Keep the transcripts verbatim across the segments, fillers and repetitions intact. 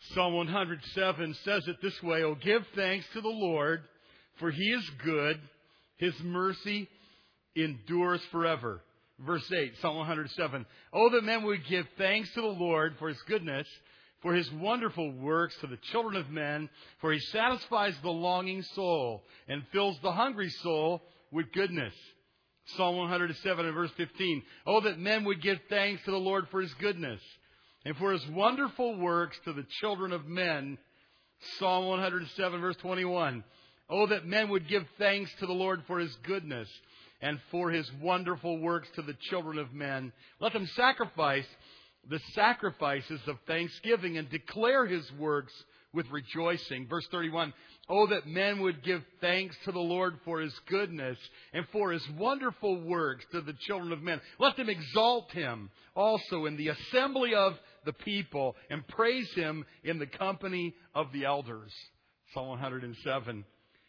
Psalm one hundred seven says it this way, "Oh, give thanks to the Lord, for He is good. His mercy endures forever." Verse eight, Psalm one hundred seven. "Oh, that men would give thanks to the Lord for His goodness, for His wonderful works to the children of men, for He satisfies the longing soul and fills the hungry soul with goodness." Psalm one hundred seven and verse fifteen. "Oh, that men would give thanks to the Lord for His goodness and for His wonderful works to the children of men." Psalm one hundred seven verse twenty-one. "Oh, that men would give thanks to the Lord for His goodness and for His wonderful works to the children of men. Let them sacrifice the sacrifices of thanksgiving and declare His works with rejoicing." Verse thirty-one. "Oh, that men would give thanks to the Lord for His goodness and for His wonderful works to the children of men. Let them exalt Him also in the assembly of the people and praise Him in the company of the elders." Psalm one hundred seven.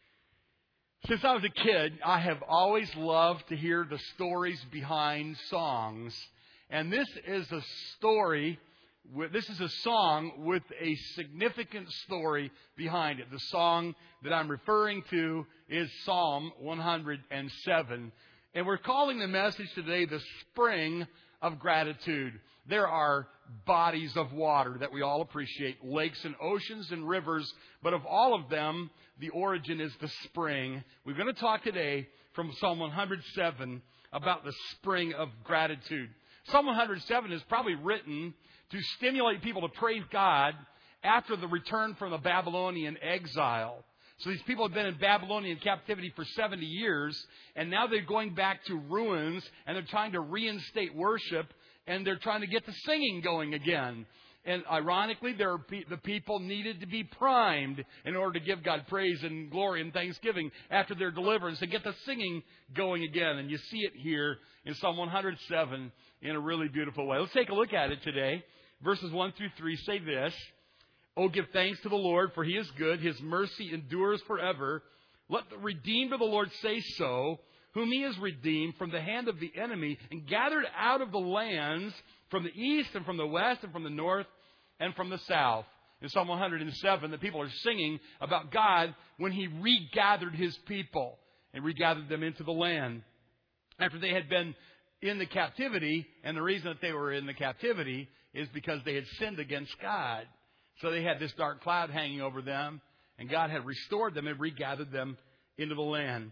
Since I was a kid, I have always loved to hear the stories behind songs. And this is a story, this is a song with a significant story behind it. The song that I'm referring to is Psalm one hundred seven. And we're calling the message today the Spring of Gratitude. There are bodies of water that we all appreciate, lakes and oceans and rivers, but of all of them, the origin is the spring. We're going to talk today from Psalm one hundred seven about the spring of gratitude. Psalm one hundred seven is probably written to stimulate people to praise God after the return from the Babylonian exile. So these people have been in Babylonian captivity for seventy years, and now they're going back to ruins, and they're trying to reinstate worship, and they're trying to get the singing going again. And ironically, there are pe- the people needed to be primed in order to give God praise and glory and thanksgiving after their deliverance, to get the singing going again. And you see it here in Psalm one hundred seven in a really beautiful way. Let's take a look at it today. Verses one through three say this: "Oh, give thanks to the Lord, for He is good. His mercy endures forever. Let the redeemed of the Lord say so, whom He has redeemed from the hand of the enemy and gathered out of the lands from the east and from the west and from the north and from the south." In Psalm one hundred seven, the people are singing about God when He regathered His people and regathered them into the land. After they had been in the captivity, and the reason that they were in the captivity is because they had sinned against God. So they had this dark cloud hanging over them, and God had restored them and regathered them into the land.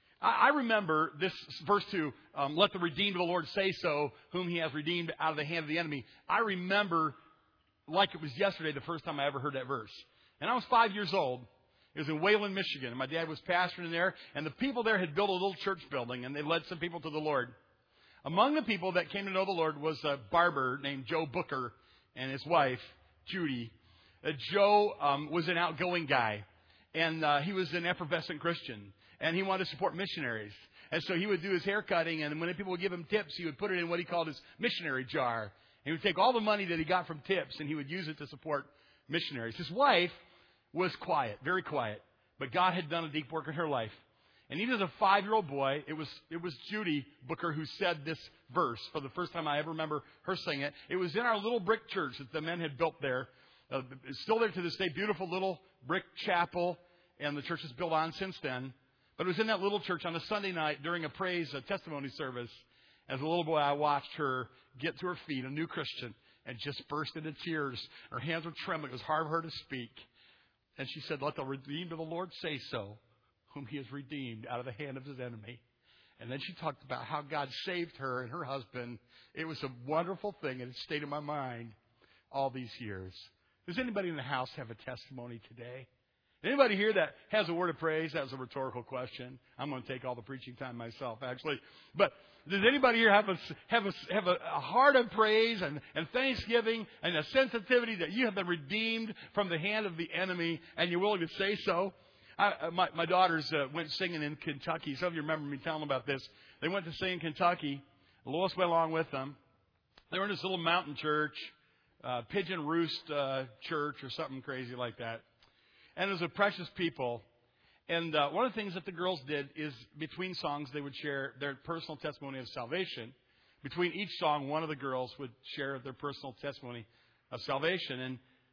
I remember this verse two, um, "Let the redeemed of the Lord say so, whom He has redeemed out of the hand of the enemy." I remember like it was yesterday the first time I ever heard that verse. And I was five years old. It was in Wayland, Michigan. And my dad was pastoring there. And the people there had built a little church building, and they led some people to the Lord. Among the people that came to know the Lord was a barber named Joe Booker and his wife, Judy. Uh, Joe um, was an outgoing guy. And uh, he was an effervescent Christian. And he wanted to support missionaries. And so he would do his hair cutting, and when people would give him tips, he would put it in what he called his missionary jar. He would take all the money that he got from tips, and he would use it to support missionaries. His wife was quiet, very quiet, but God had done a deep work in her life. And even as a five-year-old boy, it was it was Judy Booker who said this verse for the first time I ever remember her saying it. It was in our little brick church that the men had built there. Uh, it's still there to this day, beautiful little brick chapel, and the church has built on since then. But it was in that little church on a Sunday night during a praise, a testimony service. As a little boy, I watched her get to her feet, a new Christian, and just burst into tears. Her hands were trembling. It was hard for her to speak. And she said, "Let the redeemed of the Lord say so, whom He has redeemed out of the hand of His enemy." And then she talked about how God saved her and her husband. It was a wonderful thing, and it stayed in my mind all these years. Does anybody in the house have a testimony today? Anybody here that has a word of praise? That was a rhetorical question. I'm going to take all the preaching time myself, actually. But does anybody here have a have a have a, a heart of praise and, and thanksgiving and a sensitivity that you have been redeemed from the hand of the enemy, and you're willing to say so? I, my, my daughters uh, went singing in Kentucky. Some of you remember me telling them about this. They went to sing in Kentucky. Lois went along with them. They were in this little mountain church, uh, Pigeon Roost uh, Church or something crazy like that. And it was a precious people. And uh, one of the things that the girls did is between songs, they would share their personal testimony of salvation. Between each song, one of the girls would share their personal testimony of salvation. And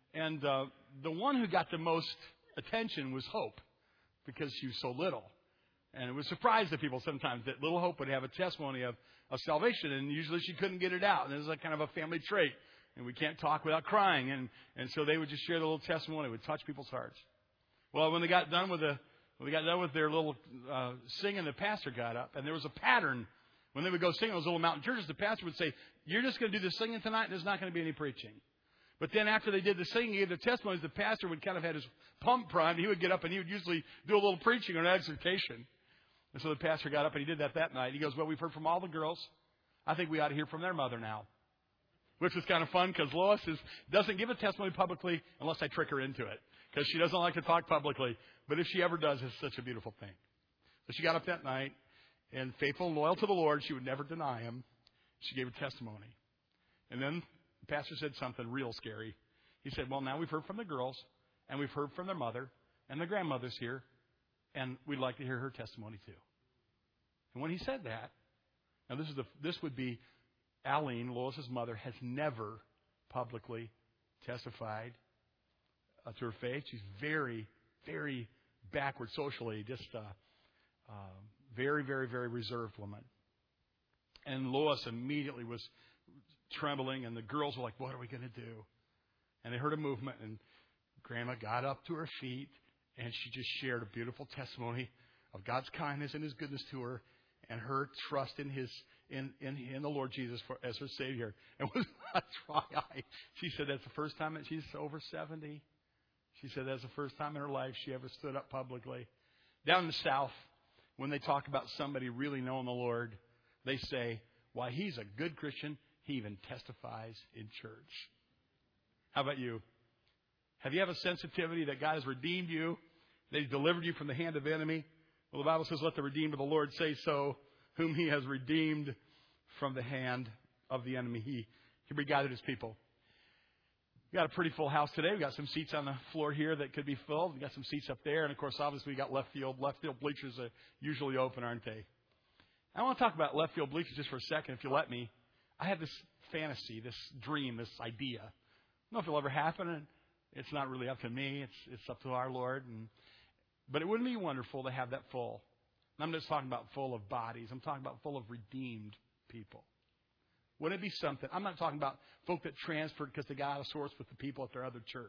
And uh, the one who got the most attention was Hope, because she was so little. And it was surprised to people sometimes that little Hope would have a testimony of, of salvation, and usually she couldn't get it out. And this is like kind of a family trait. And we can't talk without crying. And, and so they would just share the little testimony. It would touch people's hearts. Well, when they got done with the when they got done with their little uh, singing, the pastor got up, and there was a pattern. When they would go sing in those little mountain churches, the pastor would say, "You're just going to do the singing tonight, and there's not going to be any preaching." But then after they did the singing, he gave their testimonies, the pastor would kind of have his pump primed. He would get up, and he would usually do a little preaching or an exhortation. And so the pastor got up, and he did that that night. He goes, "Well, we've heard from all the girls. I think we ought to hear from their mother now." Which was kind of fun, because Lois is, doesn't give a testimony publicly unless I trick her into it, because she doesn't like to talk publicly. But if she ever does, it's such a beautiful thing. So she got up that night, and faithful and loyal to the Lord, she would never deny him. She gave a testimony. And then the pastor said something real scary. He said, "Well, now we've heard from the girls, and we've heard from their mother, and the grandmother's here, and we'd like to hear her testimony too." And when he said that, now this is the this would be Aline, Lois's mother, has never publicly testified uh, to her faith. She's very, very backward socially, just a uh, uh, very, very, very reserved woman. And Lois immediately was trembling, and the girls were like, "What are we going to do?" And they heard a movement, and Grandma got up to her feet, and she just shared a beautiful testimony of God's kindness and His goodness to her, and her trust in His in in, in the Lord Jesus for, as her Savior. And was not dry eye. She said that's the first time that she's over seventy. She said that's the first time in her life she ever stood up publicly. Down in the South, when they talk about somebody really knowing the Lord, they say, "Why, he's a good Christian. He even testifies in church." How about you? Have you have a sensitivity that God has redeemed you, that He's delivered you from the hand of the enemy? Well, the Bible says, "Let the redeemed of the Lord say so, whom He has redeemed from the hand of the enemy." He, he regathered His people. We got a pretty full house today. We got some seats on the floor here that could be filled. We got some seats up there. And, of course, obviously, we got left field. Left field bleachers are usually open, aren't they? I want to talk about left field bleachers just for a second, if you let me. I have this fantasy, this dream, this idea. I don't know if it'll ever happen. And it's not really up to me. It's it's up to our Lord. And, but it wouldn't be wonderful to have that full. And I'm just talking about full of bodies. I'm talking about full of redeemed people. Wouldn't it be something? I'm not talking about folk that transferred because they got out of sorts with the people at their other church.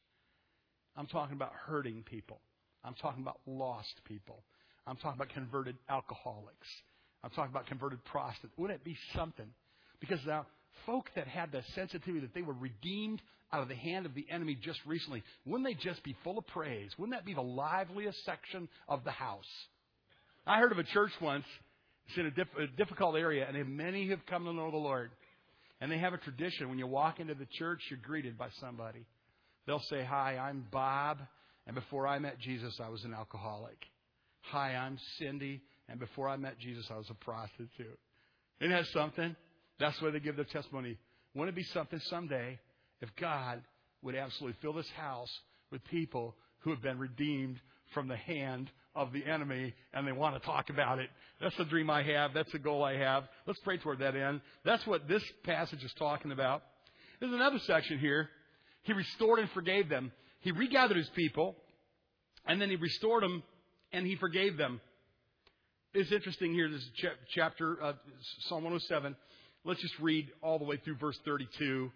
I'm talking about hurting people. I'm talking about lost people. I'm talking about converted alcoholics. I'm talking about converted prostitutes. Wouldn't it be something? Because now, folk that had the sensitivity that they were redeemed out of the hand of the enemy just recently, wouldn't they just be full of praise? Wouldn't that be the liveliest section of the house? I heard of a church once. It's in a, diff- a difficult area, and many have come to know the Lord. And they have a tradition. When you walk into the church, you're greeted by somebody. They'll say, "Hi, I'm Bob, and before I met Jesus, I was an alcoholic. Hi, I'm Cindy, and before I met Jesus, I was a prostitute." Isn't that something? That's the way they give their testimony. Wouldn't it be something someday if God would absolutely fill this house with people who have been redeemed from the hand of the enemy, and they want to talk about it? That's the dream I have. That's the goal I have. Let's pray toward that end. That's what this passage is talking about. There's another section here. He restored and forgave them. He regathered His people, and then He restored them, and He forgave them. It's interesting here, this chapter, uh, Psalm one oh seven. Let's just read all the way through verse thirty-two.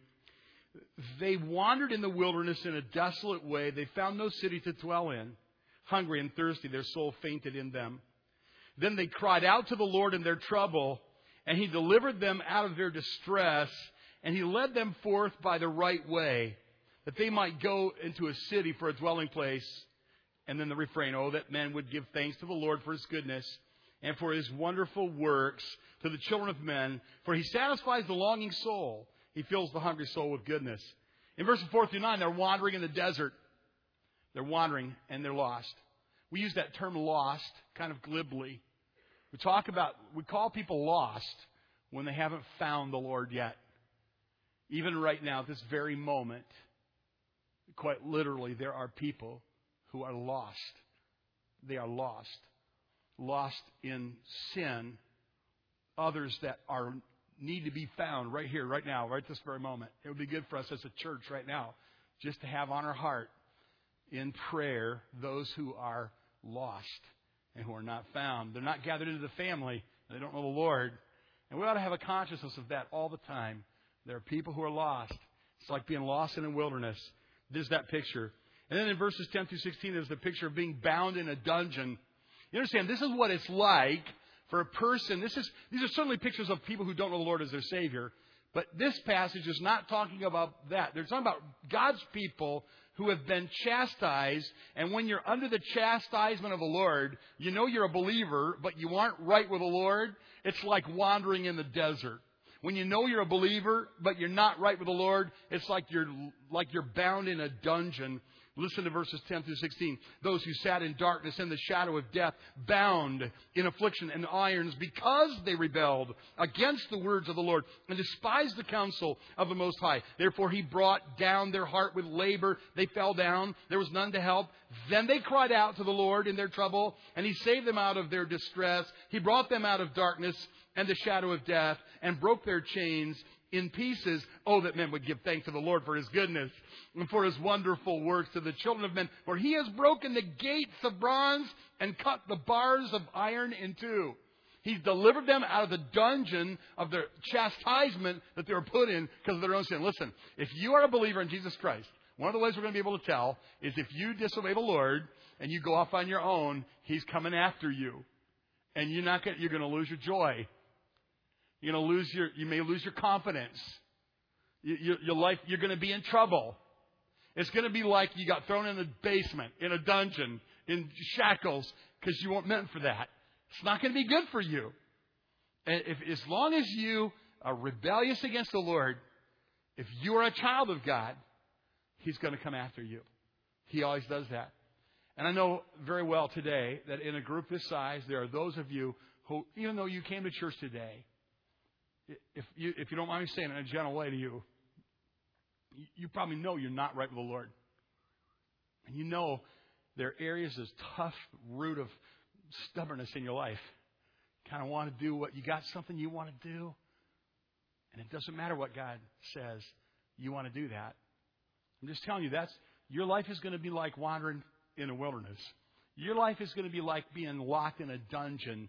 They wandered in the wilderness in a desolate way. They found no city to dwell in. Hungry and thirsty, their soul fainted in them. Then they cried out to the Lord in their trouble, and He delivered them out of their distress, and He led them forth by the right way, that they might go into a city for a dwelling place. And then the refrain, "Oh, that men would give thanks to the Lord for His goodness and for His wonderful works to the children of men. For He satisfies the longing soul. He fills the hungry soul with goodness." In verses four through nine, they're wandering in the desert. They're wandering and they're lost. We use that term lost kind of glibly. We talk about, we call people lost when they haven't found the Lord yet. Even right now, at this very moment, quite literally, there are people who are lost. They are lost. Lost in sin. Others that are need to be found right here, right now, right this very moment. It would be good for us as a church right now just to have on our heart in prayer those who are lost and who are not found. They're not gathered into the family. They don't know the Lord. And we ought to have a consciousness of that all the time. There are people who are lost. It's like being lost in a wilderness. There's that picture. And then in verses ten through sixteen, there's the picture of being bound in a dungeon. You understand, this is what it's like for a person. This is These are certainly pictures of people who don't know the Lord as their Savior. But this passage is not talking about that. They're talking about God's people who have been chastised. And when you're under the chastisement of the Lord, you know you're a believer, but you aren't right with the Lord. It's like wandering in the desert. When you know you're a believer, but you're not right with the Lord, it's like you're like you're bound in a dungeon. Listen to verses ten through sixteen. Those who sat in darkness and the shadow of death, bound in affliction and irons, because they rebelled against the words of the Lord and despised the counsel of the Most High. Therefore he brought down their heart with labor. They fell down. There was none to help. Then they cried out to the Lord in their trouble, and He saved them out of their distress. He brought them out of darkness and the shadow of death, and broke their chains in pieces. Oh, that men would give thanks to the Lord for His goodness and for His wonderful works to the children of men. For He has broken the gates of bronze and cut the bars of iron in two. He's delivered them out of the dungeon of their chastisement that they were put in because of their own sin. Listen, if you are a believer in Jesus Christ, one of the ways we're going to be able to tell is if you disobey the Lord and you go off on your own, He's coming after you. And you're not going, you're going to lose your joy. You're going to lose your, you may lose your confidence. You, your, your life, you're going to be in trouble. It's going to be like you got thrown in the basement, in a dungeon, in shackles, because you weren't meant for that. It's not going to be good for you. And if, as long as you are rebellious against the Lord, if you are a child of God, He's going to come after you. He always does that. And I know very well today that in a group this size, there are those of you who, even though you came to church today, If you, if you don't mind me saying it in a gentle way to you, you, you probably know you're not right with the Lord. And you know there are areas of tough root of stubbornness in your life. You kind of want to do what you got something you want to do. And it doesn't matter what God says. You want to do that. I'm just telling you, that's your life is going to be like wandering in a wilderness. Your life is going to be like being locked in a dungeon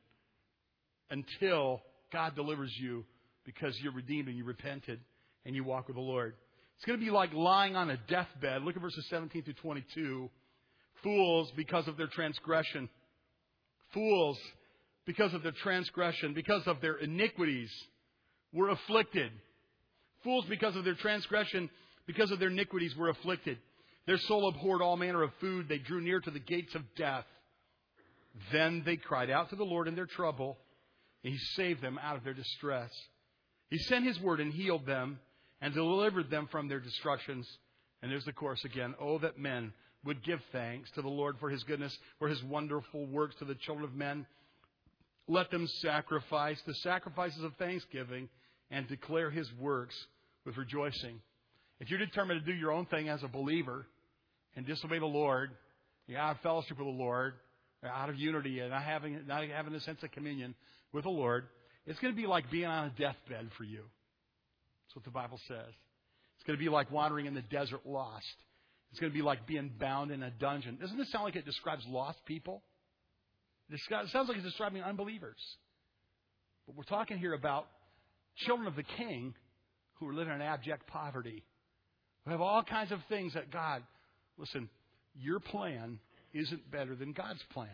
until God delivers you, because you're redeemed and you repented and you walk with the Lord. It's going to be like lying on a deathbed. Look at verses seventeen through twenty-two. Fools because of their transgression. Fools because of their transgression, because of their iniquities, were afflicted. Fools because of their transgression, because of their iniquities, were afflicted. Their soul abhorred all manner of food. They drew near to the gates of death. Then they cried out to the Lord in their trouble, and He saved them out of their distress. He sent His word and healed them and delivered them from their destructions. And there's the chorus again. Oh, that men would give thanks to the Lord for His goodness, for His wonderful works to the children of men. Let them sacrifice the sacrifices of thanksgiving and declare His works with rejoicing. If you're determined to do your own thing as a believer and disobey the Lord, you're out of fellowship with the Lord, you're out of unity and not having, not having a sense of communion with the Lord, it's going to be like being on a deathbed for you. That's what the Bible says. It's going to be like wandering in the desert lost. It's going to be like being bound in a dungeon. Doesn't this sound like it describes lost people? It sounds like it's describing unbelievers. But we're talking here about children of the King who are living in abject poverty. We have all kinds of things that God, listen, your plan isn't better than God's plan.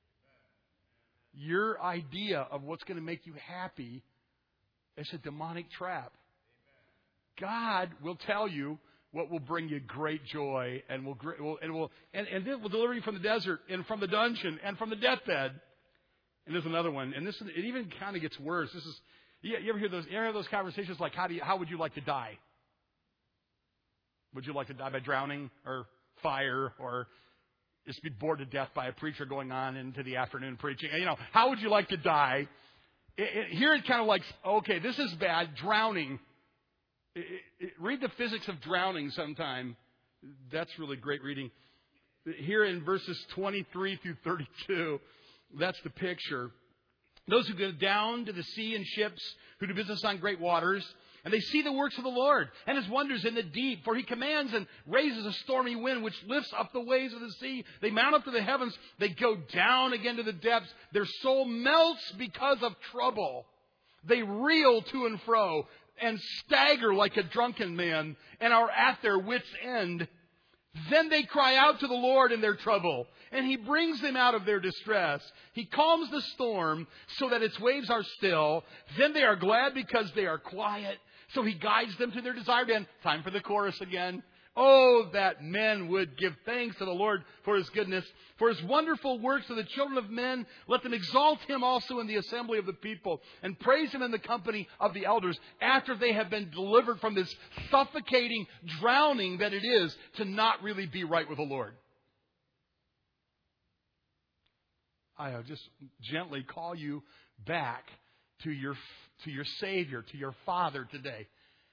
Your idea of what's going to make you happy is a demonic trap. God will tell you what will bring you great joy and will and will and, and it will deliver you from the desert and from the dungeon and from the deathbed. And there's another one, and this it even kind of gets worse. This is you, you ever hear those? You ever have those conversations like how do you, how would you like to die? Would you like to die by drowning or fire or just be bored to death by a preacher going on into the afternoon preaching? You know, how would you like to die? It, it, here it's kind of like, okay, this is bad, drowning. It, it, read the physics of drowning sometime. That's really great reading. Here in verses twenty-three through thirty-two, that's the picture. Those who go down to the sea in ships, who do business on great waters, And they see the works of the Lord and His wonders in the deep. For He commands and raises a stormy wind which lifts up the waves of the sea. They mount up to the heavens. They go down again to the depths. Their soul melts because of trouble. They reel to and fro and stagger like a drunken man and are at their wits' end. Then they cry out to the Lord in their trouble, and He brings them out of their distress. He calms the storm so that its waves are still. Then they are glad because they are quiet. So He guides them to their desired end. Time for the chorus again. Oh, that men would give thanks to the Lord for His goodness, for His wonderful works to the children of men. Let them exalt Him also in the assembly of the people, and praise Him in the company of the elders, after they have been delivered from this suffocating drowning that it is to not really be right with the Lord. I just gently call you back to your, to your Savior, to your Father today.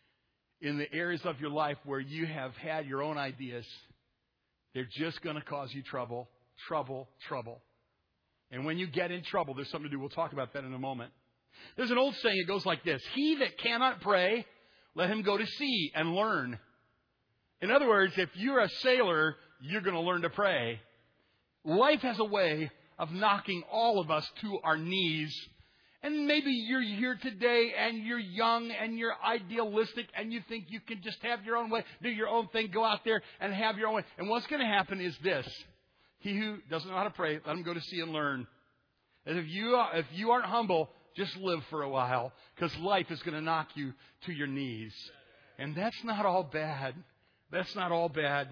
In the areas of your life where you have had your own ideas, they're just going to cause you trouble, trouble, trouble. And when you get in trouble, there's something to do. We'll talk about that in a moment. There's an old saying, it goes like this: he that cannot pray, let him go to sea and learn. In other words, if you're a sailor, you're going to learn to pray. Life has a way of knocking all of us to our knees. And maybe you're here today and you're young and you're idealistic and you think you can just have your own way, do your own thing, go out there and have your own way. And what's going to happen is this: he who doesn't know how to pray, let him go to sea and learn. And if you if you aren't humble, just live for a while, because life is going to knock you to your knees. And that's not all bad. That's not all bad.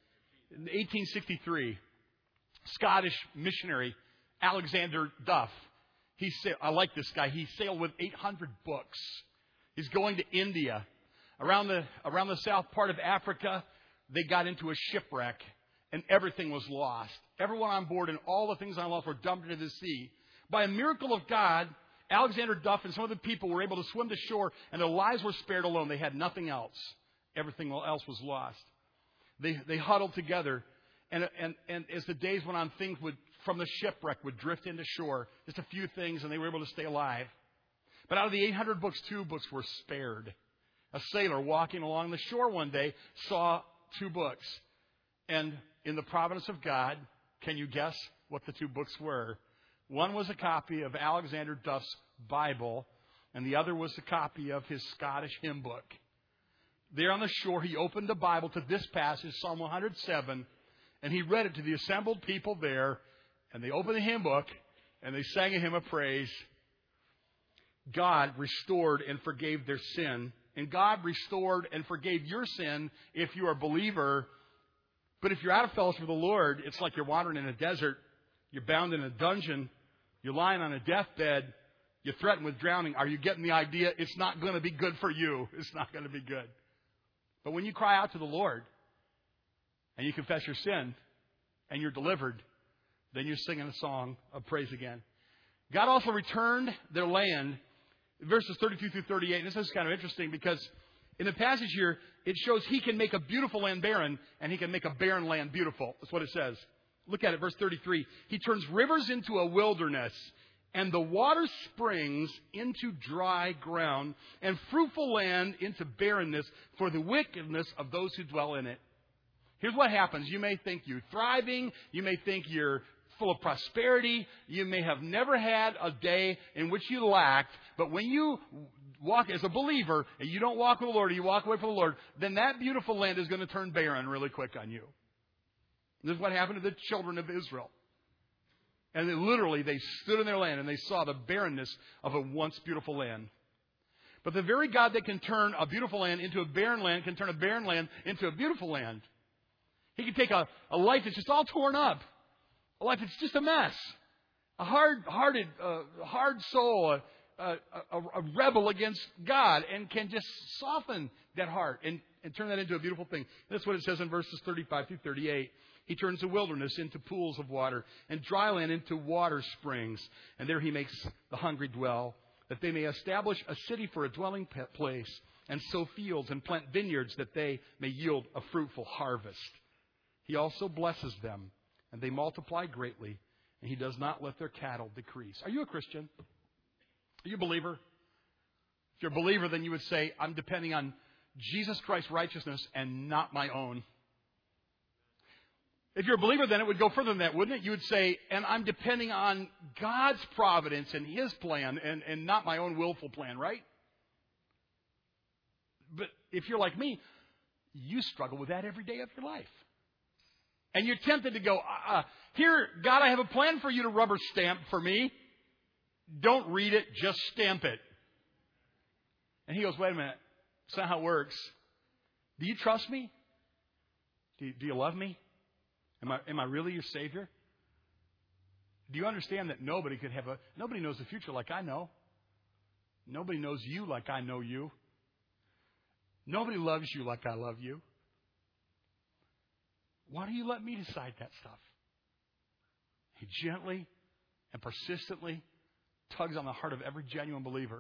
In eighteen sixty-three, Scottish missionary Alexander Duff. He sailed, I like this guy. He sailed with eight hundred books. He's going to India. Around the, around the south part of Africa, they got into a shipwreck and everything was lost. Everyone on board and all the things on lost were dumped into the sea. By a miracle of God, Alexander Duff and some of the people were able to swim to shore and their lives were spared alone. They had nothing else. Everything else was lost. They, they huddled together. And, and, and as the days went on, things would, from the shipwreck, would drift into shore. Just a few things, and they were able to stay alive. But out of the eight hundred books, two books were spared. A sailor walking along the shore one day saw two books. And in the providence of God, can you guess what the two books were? One was a copy of Alexander Duff's Bible, and the other was a copy of his Scottish hymn book. There on the shore, he opened the Bible to this passage, Psalm one hundred seven, and he read it to the assembled people there, and they opened the hymn book, and they sang a hymn of praise. God restored and forgave their sin, and God restored and forgave your sin if you are a believer. But if you're out of fellowship with the Lord, it's like you're wandering in a desert, you're bound in a dungeon, you're lying on a deathbed, you're threatened with drowning. Are you getting the idea? It's not going to be good for you. It's not going to be good. But when you cry out to the Lord, and you confess your sin, and you're delivered, then you're singing a song of praise again. God also returned their land. Verses thirty-two through thirty-eight, and this is kind of interesting because in the passage here, it shows He can make a beautiful land barren, and He can make a barren land beautiful. That's what it says. Look at it, verse thirty-three. He turns rivers into a wilderness, and the water springs into dry ground, and fruitful land into barrenness for the wickedness of those who dwell in it. Here's what happens. You may think you're thriving. You may think you're full of prosperity. You may have never had a day in which you lacked. But when you walk as a believer and you don't walk with the Lord, or you walk away from the Lord, then that beautiful land is going to turn barren really quick on you. This is what happened to the children of Israel. And they literally, they stood in their land and they saw the barrenness of a once beautiful land. But the very God that can turn a beautiful land into a barren land can turn a barren land into a beautiful land. He can take a, a life that's just all torn up. A life that's just a mess. A hard-hearted, uh, hard soul, a, a, a, a rebel against God, and can just soften that heart and, and turn that into a beautiful thing. That's what it says in verses thirty-five through thirty-eight. He turns the wilderness into pools of water, and dry land into water springs. And there He makes the hungry dwell, that they may establish a city for a dwelling place, and sow fields and plant vineyards, that they may yield a fruitful harvest. He also blesses them, and they multiply greatly, and He does not let their cattle decrease. Are you a Christian? Are you a believer? If you're a believer, then you would say, I'm depending on Jesus Christ's righteousness and not my own. If you're a believer, then it would go further than that, wouldn't it? You would say, and I'm depending on God's providence and His plan and, and not my own willful plan, right? But if you're like me, you struggle with that every day of your life. And you're tempted to go, uh, here, God, I have a plan for you to rubber stamp for me. Don't read it, just stamp it. And He goes, wait a minute, that's not how it works. Do you trust me? Do you, do you love me? Am I, am I really your Savior? Do you understand that nobody could have a, nobody knows the future like I know. Nobody knows you like I know you. Nobody loves you like I love you. Why do you let me decide that stuff? He gently and persistently tugs on the heart of every genuine believer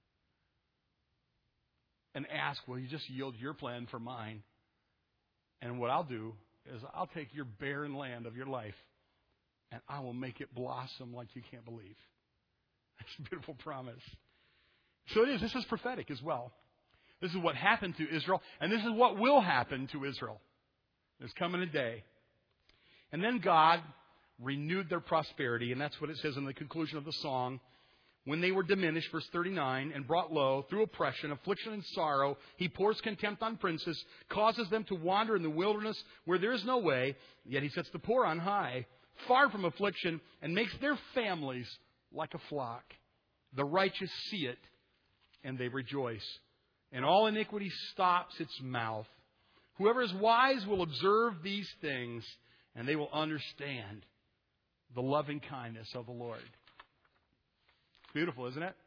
and asks, will you just yield your plan for mine? And what I'll do is I'll take your barren land of your life and I will make it blossom like you can't believe. That's a beautiful promise. So it is. This is prophetic as well. This is what happened to Israel, and this is what will happen to Israel. There's coming a day. And then God renewed their prosperity, and that's what it says in the conclusion of the song. When they were diminished, verse thirty-nine, and brought low through oppression, affliction, and sorrow, He pours contempt on princes, causes them to wander in the wilderness where there is no way, yet He sets the poor on high, far from affliction, and makes their families like a flock. The righteous see it, and they rejoice. And all iniquity stops its mouth. Whoever is wise will observe these things, and they will understand the loving kindness of the Lord. Beautiful, isn't it?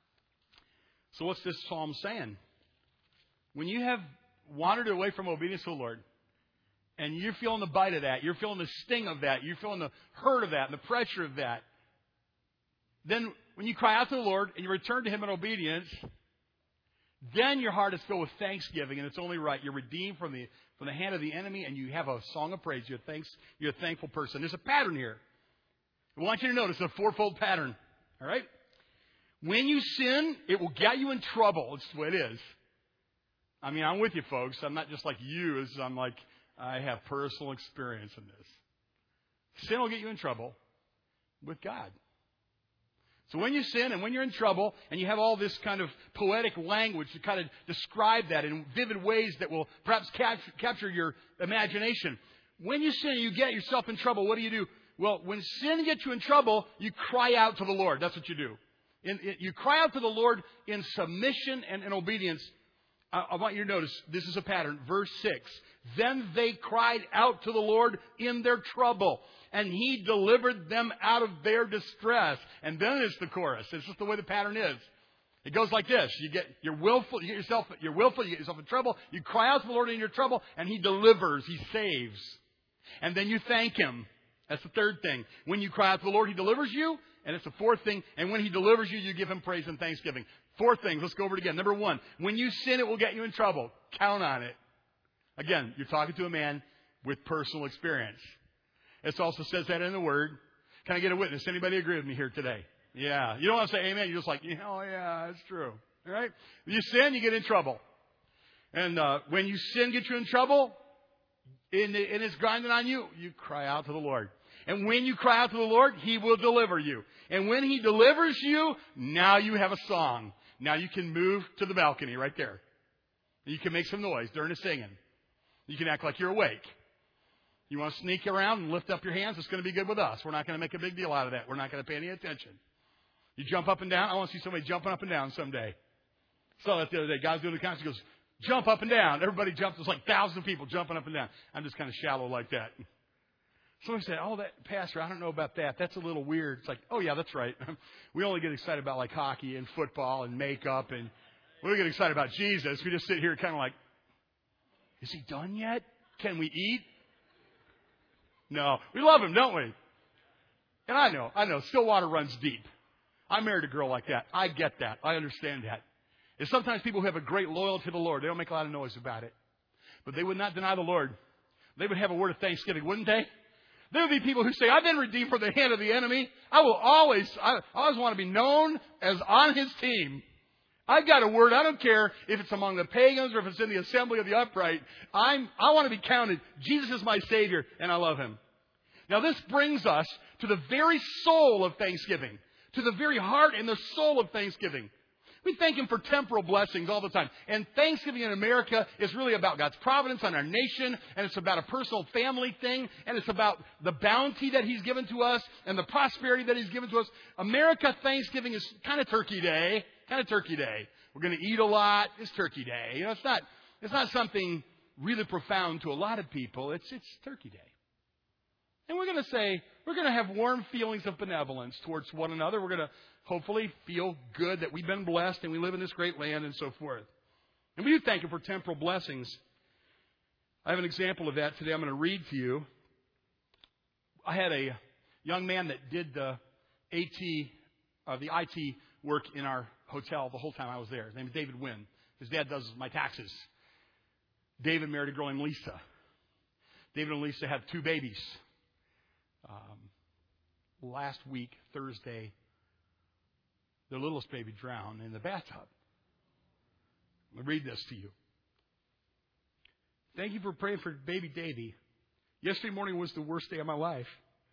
So what's this psalm saying? When you have wandered away from obedience to the Lord, and you're feeling the bite of that, you're feeling the sting of that, you're feeling the hurt of that, and the pressure of that, then when you cry out to the Lord and you return to Him in obedience, then your heart is filled with thanksgiving, and it's only right. You're redeemed from the from the hand of the enemy, and you have a song of praise. You're, thanks, you're a thankful person. There's a pattern here. I want you to notice a fourfold pattern. All right? When you sin, it will get you in trouble. It's the way it is. I mean, I'm with you, folks. I'm not just like you. As I'm like, I have personal experience in this. Sin will get you in trouble with God. So when you sin and when you're in trouble and you have all this kind of poetic language to kind of describe that in vivid ways that will perhaps capture, capture your imagination. When you sin and you get yourself in trouble, what do you do? Well, when sin gets you in trouble, you cry out to the Lord. That's what you do. In, in, you cry out to the Lord in submission and in obedience. I, I want you to notice, this is a pattern. Verse six. Then they cried out to the Lord in their trouble, and He delivered them out of their distress. And then it's the chorus. It's just the way the pattern is. It goes like this. You get you're willful, you get yourself, you're willful, you get yourself in trouble. You cry out to the Lord in your trouble, and He delivers, He saves. And then you thank Him. That's the third thing. When you cry out to the Lord, He delivers you. And it's the fourth thing. And when He delivers you, you give Him praise and thanksgiving. Four things. Let's go over it again. Number one, when you sin, it will get you in trouble. Count on it. Again, you're talking to a man with personal experience. It also says that in the Word. Can I get a witness? Anybody agree with me here today? Yeah. You don't want to say amen. You're just like, oh, yeah, that's true. All right? You sin, you get in trouble. And uh, when you sin gets you in trouble, and it's grinding on you, you cry out to the Lord. And when you cry out to the Lord, He will deliver you. And when He delivers you, now you have a song. Now you can move to the balcony right there. You can make some noise during the singing. You can act like you're awake. You want to sneak around and lift up your hands? It's going to be good with us. We're not going to make a big deal out of that. We're not going to pay any attention. You jump up and down. I want to see somebody jumping up and down someday. Saw that the other day. Guys doing the concert. He goes, jump up and down. Everybody jumps. There's like thousands of people jumping up and down. I'm just kind of shallow like that. Somebody said, oh, that Pastor, I don't know about that. That's a little weird. It's like, oh, yeah, that's right. We only get excited about like hockey and football and makeup. And we don't get excited about Jesus. We just sit here kind of like, is He done yet? Can we eat? No. We love Him, don't we? And I know, I know, still water runs deep. I married a girl like that. I get that. I understand that. And sometimes people who have a great loyalty to the Lord, they don't make a lot of noise about it. But they would not deny the Lord. They would have a word of thanksgiving, wouldn't they? There would be people who say, I've been redeemed from the hand of the enemy. I will always, I always want to be known as on His team. I've got a word. I don't care if it's among the pagans or if it's in the assembly of the upright. I'm, I want to be counted. Jesus is my Savior, and I love Him. Now, this brings us to the very soul of Thanksgiving, to the very heart and the soul of Thanksgiving. We thank Him for temporal blessings all the time. And Thanksgiving in America is really about God's providence on our nation, and it's about a personal family thing, and it's about the bounty that He's given to us and the prosperity that He's given to us. America, Thanksgiving is kind of Turkey Day. Kind of Turkey Day. We're going to eat a lot. It's Turkey Day. You know, it's not, it's not something really profound to a lot of people. It's, it's Turkey Day. And we're going to say, we're going to have warm feelings of benevolence towards one another. We're going to hopefully feel good that we've been blessed and we live in this great land and so forth. And we do thank Him for temporal blessings. I have an example of that today. I'm going to read to you. I had a young man that did the AT, uh, the I T work in our hotel the whole time I was there. His name is David Wynn. His dad does my taxes. David married a girl named Lisa. David and Lisa have two babies. Um, last week, Thursday, their littlest baby drowned in the bathtub. Let me read this to you. Thank you for praying for baby Davy. Yesterday morning was the worst day of my life.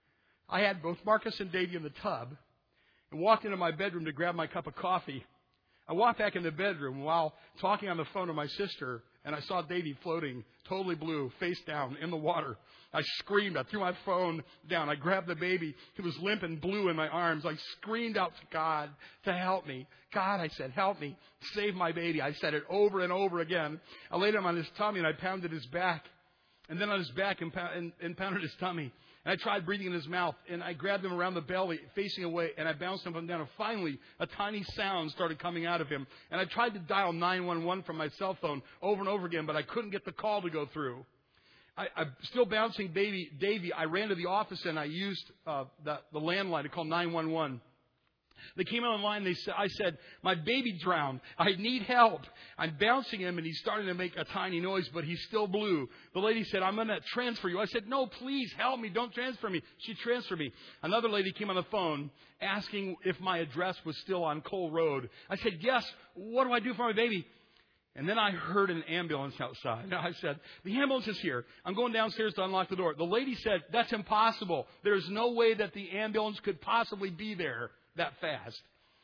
I had both Marcus and Davy in the tub and walked into my bedroom to grab my cup of coffee. I walked back in the bedroom while talking on the phone to my sister, and I saw Davy floating, totally blue, face down, in the water. I screamed. I threw my phone down. I grabbed the baby. He was limp and blue in my arms. I screamed out to God to help me. God, I said, help me. Save my baby. I said it over and over again. I laid him on his tummy, and I pounded his back. And then on his back and, and, and pounded his tummy. And I tried breathing in his mouth, and I grabbed him around the belly, facing away, and I bounced him up and down. And finally, a tiny sound started coming out of him. And I tried to dial nine one one from my cell phone over and over again, but I couldn't get the call to go through. I, I'm still bouncing baby Davy. I ran to the office, and I used uh, the, the landline to call nine one one. They came online. They said, I said, my baby drowned. I need help. I'm bouncing him, and he's starting to make a tiny noise, but he's still blue. The lady said, I'm going to transfer you. I said, no, please help me. Don't transfer me. She transferred me. Another lady came on the phone asking if my address was still on Cole Road. I said, yes. What do I do for my baby? And then I heard an ambulance outside. Now I said, the ambulance is here. I'm going downstairs to unlock the door. The lady said, that's impossible. There's no way that the ambulance could possibly be there that fast.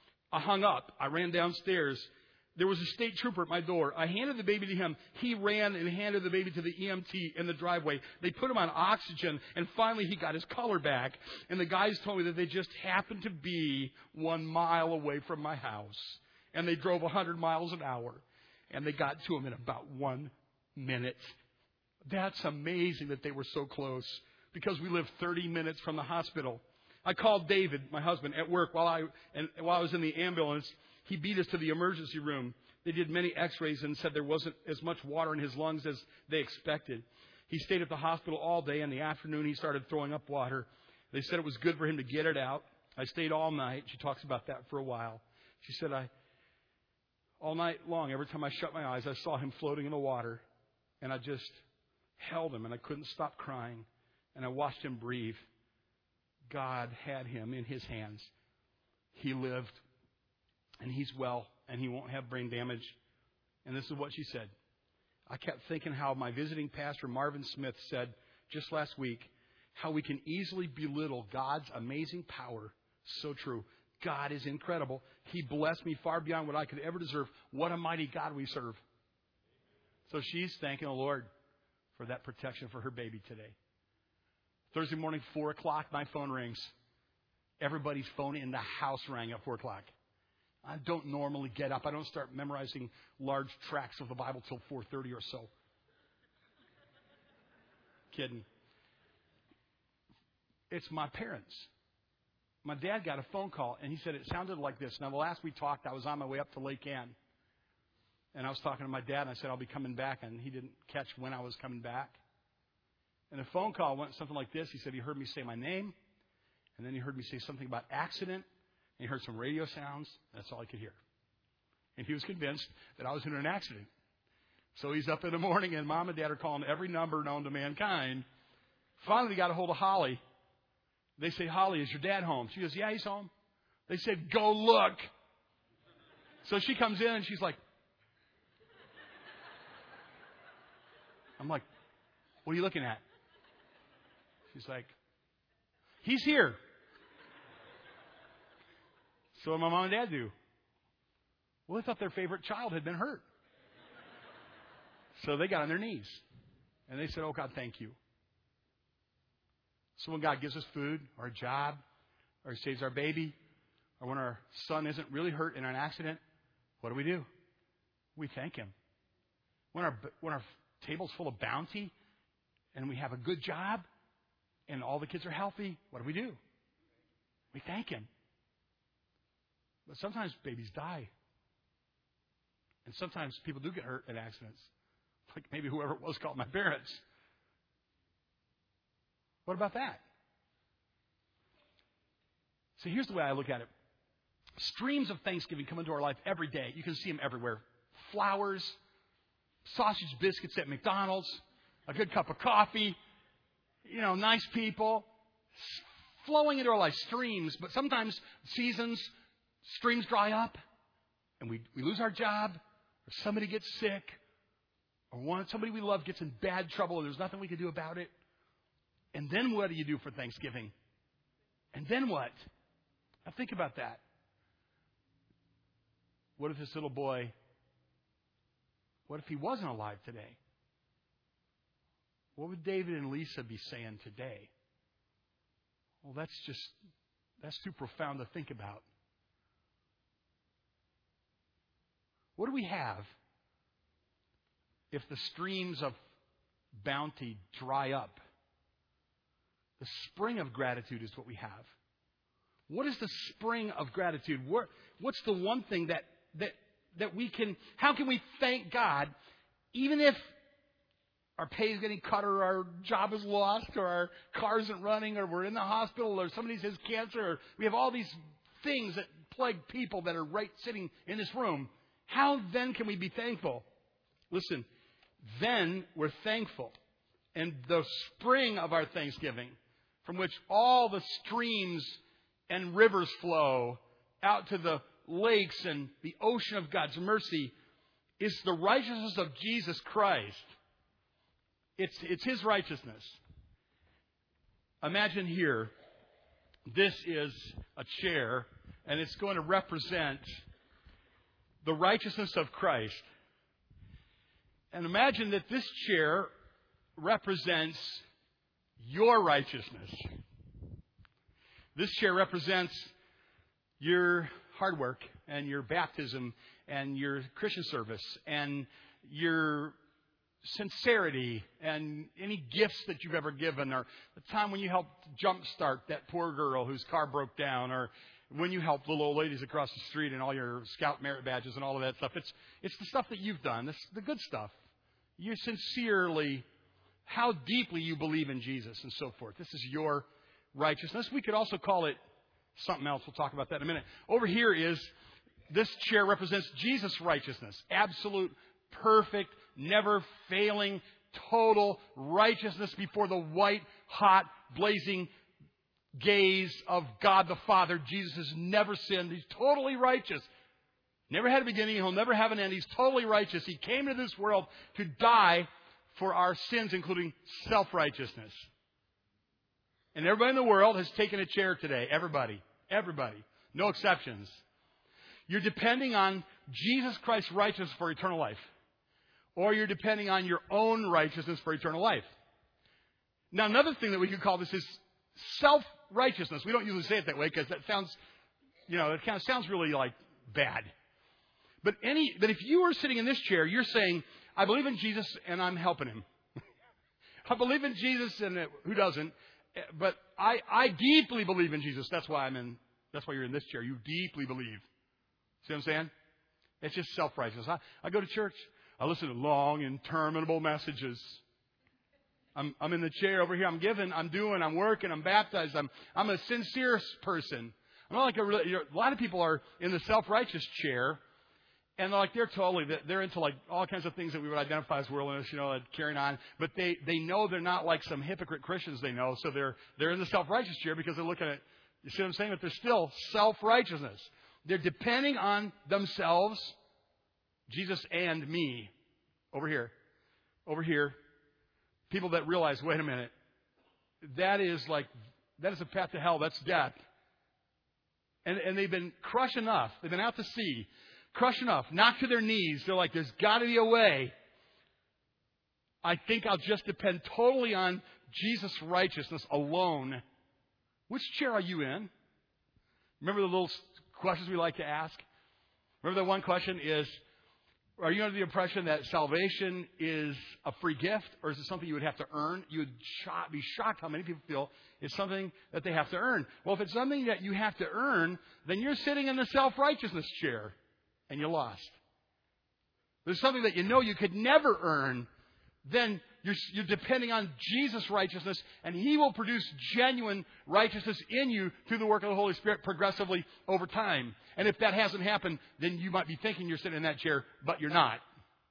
I hung up. I ran downstairs. There was a state trooper at my door. I handed the baby to him. He ran and handed the baby to the E M T in the driveway. They put him on oxygen, and finally he got his color back. And the guys told me that they just happened to be one mile away from my house. And they drove one hundred miles an hour. And they got to him in about one minute. That's amazing that they were so close, because we live thirty minutes from the hospital. I called David, my husband, at work while I and while I was in the ambulance. He beat us to the emergency room. They did many x-rays and said there wasn't as much water in his lungs as they expected. He stayed at the hospital all day. In the afternoon, he started throwing up water. They said it was good for him to get it out. I stayed all night. She talks about that for a while. She said, I all night long, every time I shut my eyes, I saw him floating in the water. And I just held him, and I couldn't stop crying. And I watched him breathe. God had him in His hands. He lived, and he's well, and he won't have brain damage. And this is what she said. I kept thinking how my visiting pastor, Marvin Smith, said just last week, how we can easily belittle God's amazing power. So true. God is incredible. He blessed me far beyond what I could ever deserve. What a mighty God we serve. So she's thanking the Lord for that protection for her baby today. Thursday morning, four o'clock, my phone rings. Everybody's phone in the house rang at four o'clock. I don't normally get up. I don't start memorizing large tracts of the Bible till four thirty or so. Kidding. It's my parents. My dad got a phone call, and he said it sounded like this. Now, the last we talked, I was on my way up to Lake Ann. And I was talking to my dad, and I said, I'll be coming back. And he didn't catch when I was coming back. And the phone call went something like this. He said he heard me say my name, and then he heard me say something about accident, and he heard some radio sounds. That's all he could hear. And he was convinced that I was in an accident. So he's up in the morning, and Mom and Dad are calling every number known to mankind. Finally, they got a hold of Holly. They say, Holly, is your dad home? She goes, yeah, he's home. They said, go look. So she comes in and she's like, I'm like, what are you looking at? She's like, he's here. So what did my mom and dad do? Well, they thought their favorite child had been hurt. So they got on their knees. And they said, oh, God, thank you. So when God gives us food or a job or He saves our baby or when our son isn't really hurt in an accident, what do we do? We thank Him. When our, when our table's full of bounty and we have a good job and all the kids are healthy, what do we do? We thank Him. But sometimes babies die. And sometimes people do get hurt in accidents. Like maybe whoever it was called my parents. What about that? So here's the way I look at it. Streams of Thanksgiving come into our life every day. You can see them everywhere. Flowers, sausage biscuits at McDonald's, a good cup of coffee, you know, nice people. Flowing into our life, streams. But sometimes seasons, streams dry up and we, we lose our job or somebody gets sick or one, somebody we love gets in bad trouble and there's nothing we can do about it. And then what do you do for Thanksgiving? And then what? Now think about that. What if this little boy, what if he wasn't alive today? What would David and Lisa be saying today? Well, that's just, that's too profound to think about. What do we have if the streams of bounty dry up? The spring of gratitude is what we have. What is the spring of gratitude? What's the one thing that, that, that we can, how can we thank God even if our pay is getting cut or our job is lost or our car isn't running or we're in the hospital or somebody has cancer or we have all these things that plague people that are right sitting in this room. How then can we be thankful? Listen, then we're thankful. And the spring of our thanksgiving, from which all the streams and rivers flow out to the lakes and the ocean of God's mercy, is the righteousness of Jesus Christ. It's, it's His righteousness. Imagine here, this is a chair, and it's going to represent the righteousness of Christ. And imagine that this chair represents your righteousness. This chair represents your hard work and your baptism and your Christian service and your sincerity and any gifts that you've ever given, or the time when you helped jumpstart that poor girl whose car broke down, or when you helped little old ladies across the street and all your Scout merit badges and all of that stuff. It's it's the stuff that you've done. It's the good stuff. You sincerely, how deeply you believe in Jesus and so forth. This is your righteousness. We could also call it something else. We'll talk about that in a minute. Over here is, this chair represents Jesus' righteousness. Absolute, perfect, never failing, total righteousness before the white, hot, blazing gaze of God the Father. Jesus has never sinned. He's totally righteous. Never had a beginning. He'll never have an end. He's totally righteous. He came to this world to die for our sins, including self-righteousness. And everybody in the world has taken a chair today. Everybody. Everybody. No exceptions. You're depending on Jesus Christ's righteousness for eternal life. Or you're depending on your own righteousness for eternal life. Now, another thing that we could call this is self-righteousness. We don't usually say it that way because that sounds, you know, it kind of sounds really like bad. But any, but if you are sitting in this chair, you're saying, I believe in Jesus and I'm helping Him. I believe in Jesus, and it, who doesn't? But I, I deeply believe in Jesus. That's why I'm in. That's why you're in this chair. You deeply believe. See what I'm saying? It's just self-righteousness. I, I go to church. I listen to long, interminable messages. I'm, I'm in the chair over here. I'm giving. I'm doing. I'm working. I'm baptized. I'm, I'm a sincere person. I'm not like a, really, a lot of people are in the self-righteous chair. And like they're totally, they're into like all kinds of things that we would identify as worldliness, you know, like carrying on. But they, they know they're not like some hypocrite Christians they know. So they're, they're in the self-righteous chair because they're looking at, you see what I'm saying? But they're still self-righteousness. They're depending on themselves, Jesus and me. Over here. Over here. People that realize, wait a minute, that is like, that is a path to hell. That's death. And, and they've been crushed enough. They've been out to sea. Crushed enough. Knocked to their knees. They're like, there's got to be a way. I think I'll just depend totally on Jesus' righteousness alone. Which chair are you in? Remember the little questions we like to ask? Remember that one question is, are you under the impression that salvation is a free gift, or is it something you would have to earn? You would shock, be shocked how many people feel it's something that they have to earn. Well, if it's something that you have to earn, then you're sitting in the self-righteousness chair, and you're lost. If there's something that you know you could never earn, then you're, you're depending on Jesus' righteousness, and He will produce genuine righteousness in you through the work of the Holy Spirit progressively over time. And if that hasn't happened, then you might be thinking you're sitting in that chair, but you're not.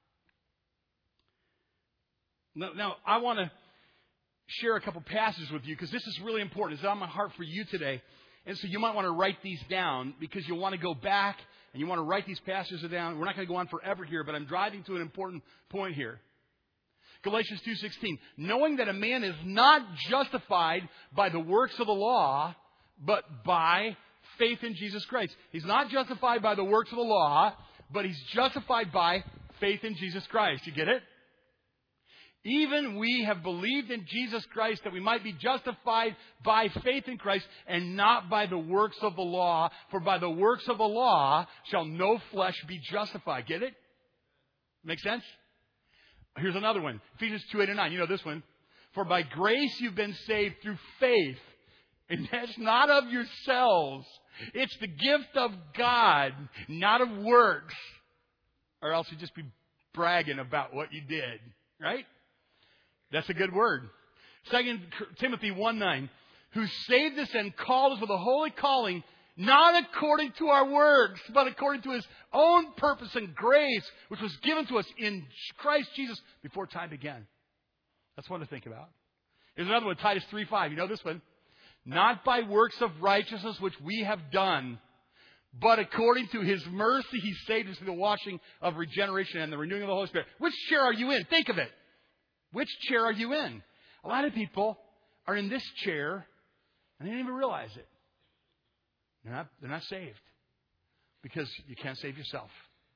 Now, now I want to share a couple passages with you because this is really important. It's on my heart for you today. And so you might want to write these down because you'll want to go back and you want to write these passages down. We're not going to go on forever here, but I'm driving to an important point here. Galatians two sixteen, knowing that a man is not justified by the works of the law, but by faith in Jesus Christ. He's not justified by the works of the law, but he's justified by faith in Jesus Christ. You get it? Even we have believed in Jesus Christ that we might be justified by faith in Christ and not by the works of the law. For by the works of the law shall no flesh be justified. Get it? Make sense? Here's another one. Ephesians two, eight and nine. You know this one. For by grace you've been saved through faith. And that's not of yourselves. It's the gift of God, not of works. Or else you'd just be bragging about what you did. Right? That's a good word. Second Timothy one nine. Who saved us and called us with a holy calling, not according to our works, but according to His own purpose and grace, which was given to us in Christ Jesus before time began. That's one to think about. Here's another one, Titus three five. You know this one. Not by works of righteousness which we have done, but according to His mercy He saved us through the washing of regeneration and the renewing of the Holy Spirit. Which chair are you in? Think of it. Which chair are you in? A lot of people are in this chair and they don't even realize it. They're not, they're not saved because you can't save yourself.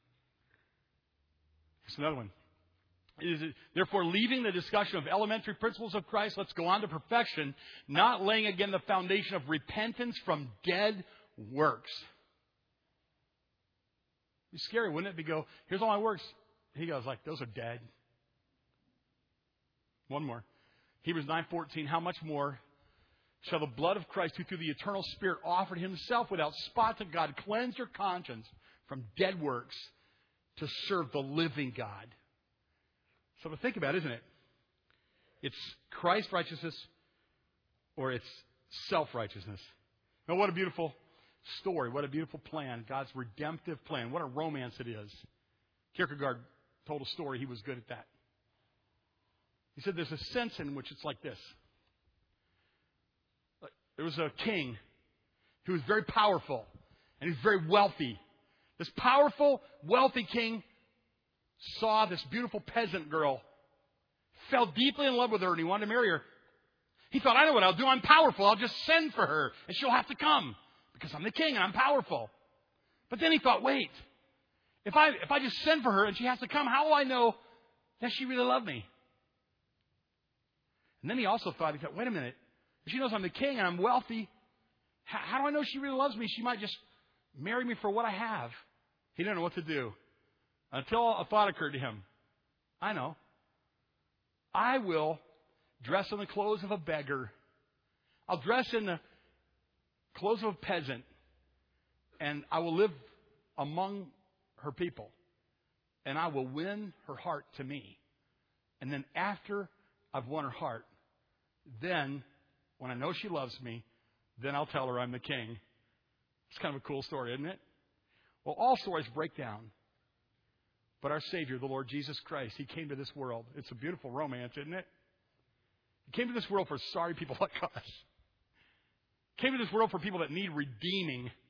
Here's another one. Is it, therefore, leaving the discussion of elementary principles of Christ, let's go on to perfection, not laying again the foundation of repentance from dead works. It's scary, wouldn't it? Be go, here's all my works. He goes like, those are dead. One more. Hebrews nine fourteen, how much more shall the blood of Christ, who through the eternal Spirit offered Himself without spot to God, cleanse your conscience from dead works to serve the living God? So to think about, isn't it? It's Christ's righteousness or it's self-righteousness. Now, what a beautiful story. What a beautiful plan. God's redemptive plan. What a romance it is. Kierkegaard told a story. He was good at that. He said there's a sense in which it's like this. There was a king who was very powerful and he was very wealthy. This powerful, wealthy king saw this beautiful peasant girl, fell deeply in love with her, and he wanted to marry her. He thought, I know what I'll do. I'm powerful. I'll just send for her, and she'll have to come because I'm the king and I'm powerful. But then he thought, wait, if I if I just send for her and she has to come, how will I know that she really loved me? And then he also thought, he thought, wait a minute. If she knows I'm the king and I'm wealthy, how, how do I know she really loves me? She might just marry me for what I have. He didn't know what to do until a thought occurred to him. I know. I will dress in the clothes of a beggar. I'll dress in the clothes of a peasant. And I will live among her people. And I will win her heart to me. And then after I've won her heart, then when I know she loves me, then I'll tell her I'm the king. It's kind of a cool story, isn't it? Well, all stories break down. But our Savior, the Lord Jesus Christ, He came to this world. It's a beautiful romance, isn't it? He came to this world for sorry people like us. He came to this world for people that need redeeming.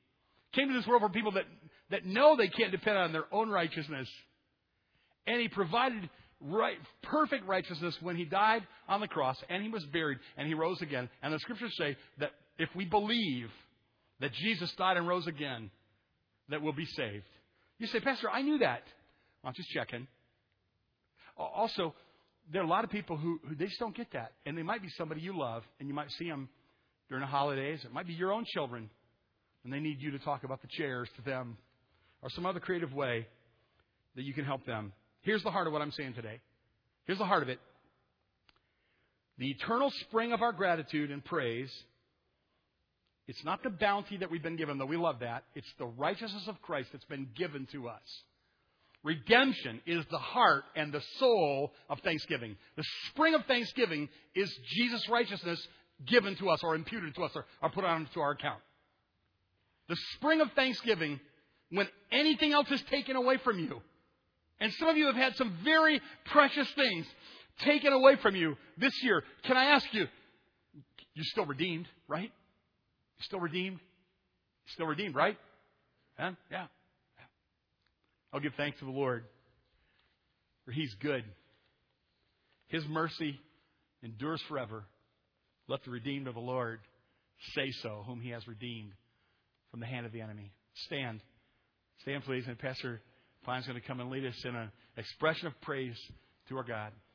Came to this world for people that, that know they can't depend on their own righteousness. And He provided right, perfect righteousness when He died on the cross, and He was buried, and He rose again. And the Scriptures say that if we believe that Jesus died and rose again, that we'll be saved. You say, Pastor, I knew that. I'm just checking. Also, there are a lot of people who, who they just don't get that. And they might be somebody you love, and you might see them during the holidays. It might be your own children, and they need you to talk about the chairs to them or some other creative way that you can help them. Here's the heart of what I'm saying today. Here's the heart of it. The eternal spring of our gratitude and praise, it's not the bounty that we've been given, though we love that. It's the righteousness of Christ that's been given to us. Redemption is the heart and the soul of thanksgiving. The spring of thanksgiving is Jesus' righteousness given to us or imputed to us or, or put onto our account. The spring of thanksgiving when anything else is taken away from you. And some of you have had some very precious things taken away from you this year. Can I ask you, you're still redeemed, right? You're still redeemed? You're still redeemed, right? Huh? Yeah. I'll give thanks to the Lord, for He's good. His mercy endures forever. Let the redeemed of the Lord say so, whom He has redeemed from the hand of the enemy. Stand. Stand, please, and Pastor Fine's going to come and lead us in an expression of praise to our God.